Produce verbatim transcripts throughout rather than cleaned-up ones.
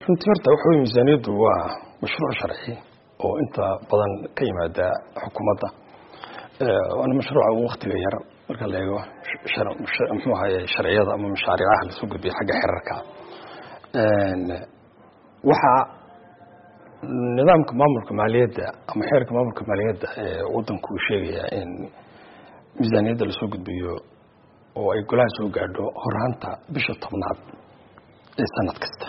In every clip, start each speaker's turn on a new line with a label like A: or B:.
A: runtii horta waxa weeye miisaaniyaddu waa mashruuc sharci oo inta badan ka yimaada xukuumadda waana mashruuca ugu waqtiga yar marka la eego muxuu ahaye sharciyada ama mashaariicaha la soo gudbiyo xagga xeerarka waxa nidaamka maamulka maaliyadda ama xeerka maamulka maaliyadda ee waddanku uu sheegaya in miisaaniyadda la soo gudbiyo oo ay golaha soo gaadho horaanta bisha tobnaad ee sanad kasta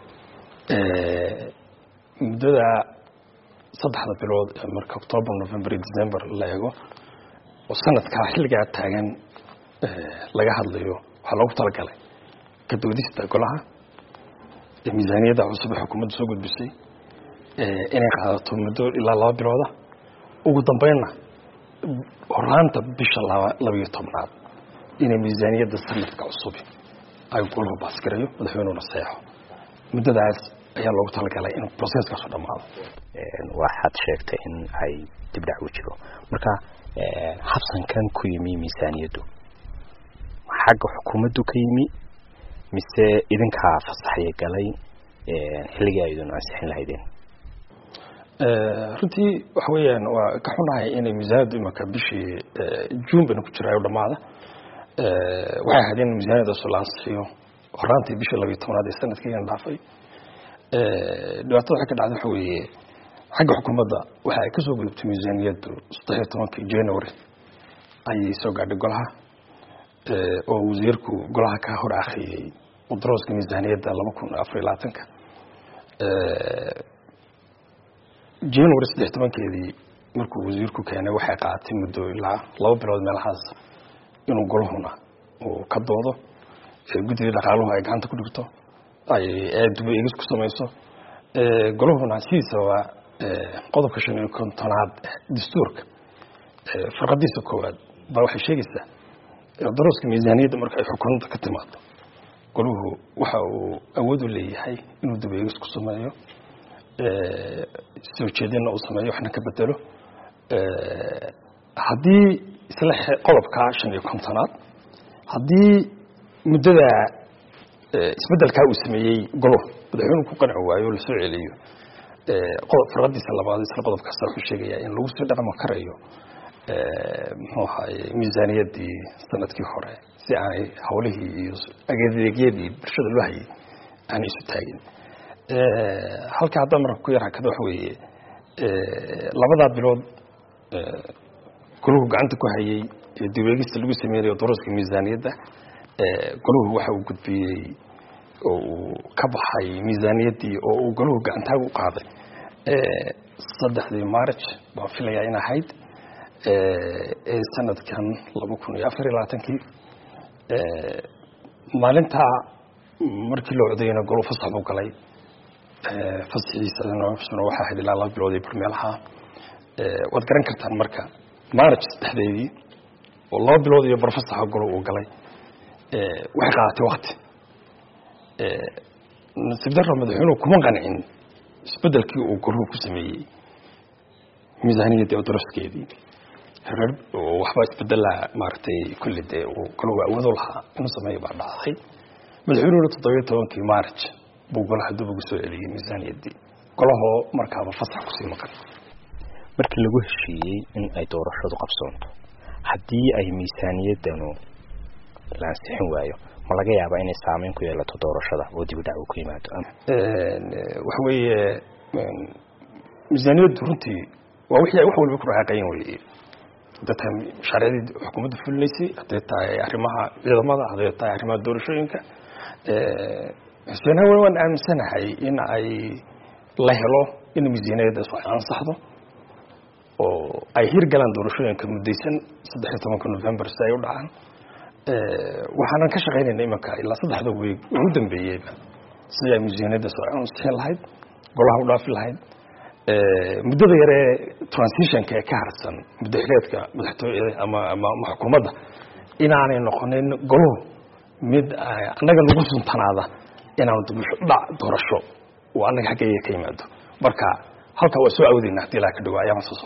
A: muddada saddexda bilood ee marka October November December la eego oo sanadka xilliga taagan laga hadlayo waxa loogu talagalay ka doodista golaha ee miisaaniyadda cusub ee xukuumadda soo gudbisay inay qaadato muddo ilaa laba bilooda ugu dambeynna horaanta bisha laba iyo tobnaad inay miisaaniyadda sanadka cusub ay golaha baaskarayo madaxweynuhu saxo muddadaas ayaa loogu talagalay in processkaas u dhamaado
B: waxaad sheegtay in ay dib dhac u jiro marka habsankan ku yimi miisaaniyaddu xagga xukuumaddu ka yimi mise idinka fasaxay galay xilliga ay idin ansixin lahaydeen
A: runtii waxa weeyaan waa ka xunahay inay miisaaniyaddu imaka bishii June bana ku jiray oo dhamaada waxay ahayd in miisaaniyadda soo laansiyo horaantii bishii laba iyo tobnaad ee sanadkii dhaafay dhawaatada waxa ka dhacday waxa weeye xagga xukuumadda waxa ay ka soo gudubtay miisaaniyaddu saddex iyo tobankii January ayay soo gaadhay golaha oo wasiirku golaha ka hor akhriyay mudraska miisaaniyadda laba kun iyo afar iyo labaatanka January saddex iyo tobankeedii markuu wasiirku keenay waxay qaadatay muddo ilaa laba bilood meelahaas inuu golahuna uu ka doodo guddiga dhaqaaluhu ay gacanta ku dhigto ay dib u eegis ku samayso golahuna sidiisaba qodobka shan iyo kontonaad dastuurka farqadiisa koowaad baa waxay sheegaysaa daruuska miisaaniyadda marka ay xukuumadda ka timaado golahu waxa uu awood u leeyahay inuu dib u eegis ku sameeyo soo jeedina uu sameeyo waxna ka bedelo haddii isla qodobka shan iyo kontonaad haddii muddada isbeddelka uu sameeyay golo madaxweynuhu ku qanci waayo la soo celiyo qodob farqadiisa labaad isla qodobkaas wuxuu sheegayaa in lagu soo dhaqmo karayo muxuu ahaay miisaaniyaddii sanadkii hore si aanay hawlihii iyo adeegyadii bulshada loo hayay aan isu taagin halka hadda marka ku yar hakada waxa weeye labada bilood goluhu gacanta ku hayay dib u eegista lagu sameeyo daruuska miisaaniyadda goluhu waxa uu gudbiyay oo ka baxay miisaaniyaddii oo uu goluhu gacanta u qaaday saddexdii March baa filayaa in ahayd ee sanadkan laba kun iyo afar iyo labaatanka maalinta markii loo codeeyay goluhu fasax u galay fasaxiisa waxa ahayd ilaa laba bilood ee barmeelaha waad garan kartaan marka March saddexdeedii oo laba bilood iyo barfasaxa goluhu u galay waxay qaadatay waqti nasiibdarro madaxweynuhu kuma qancin isbeddelkii uu goluhu ku sameeyey miisaaniyadda oo daraskeedii reer waxba isbeddela maartay kulli dee uu goluhu awood u lahaa inuu sameeyo baa dhacday madaxweynuhu toddoba iyo tobankii March buu golaha dib ugu soo celiyay miisaaniyaddii golahoo markaaba fasax ku sii maqan
B: markii lagu heshiiyey in ay doorashadu qabsoonto haddii ay miisaaniyaddanu la ansixin waayo ma laga yaabaa inay saameyn ku yeelato doorashada oo dib u dhac ku yimaado
A: waxa weeye miisaaniyaddu runtii waa wixii wax walba ku raaqayn weeye dadka sharciyada xukuumadda fulineysay haday tahay arrimaha ciidamada haday tahay arrimaha doorashooyinka xisbiyada waan aaminsanahay in ay la helo in miisaaniyadda soo ansaxdo oo ay hirgalaan doorashooyinka muddaysan saddex iyo tobanka November si ay u dhacaan waxaan ka shaqeynaynaa imaka ilaa saddexda week ugu dambeeyay sida miisaaniyadda soo ansixin lahayd golaha u dhaafi lahayd muddada yar ee transitionka ee ka harsan muddo xileedka madaxtooyada ama ama xukuumadda inaanay noqonin golo mid anaga lagu suntanaada inaan dhac doorasho oo anaga xageeya ka yimaado marka halka waa soo awdeynaa hadii la ka dhawaaya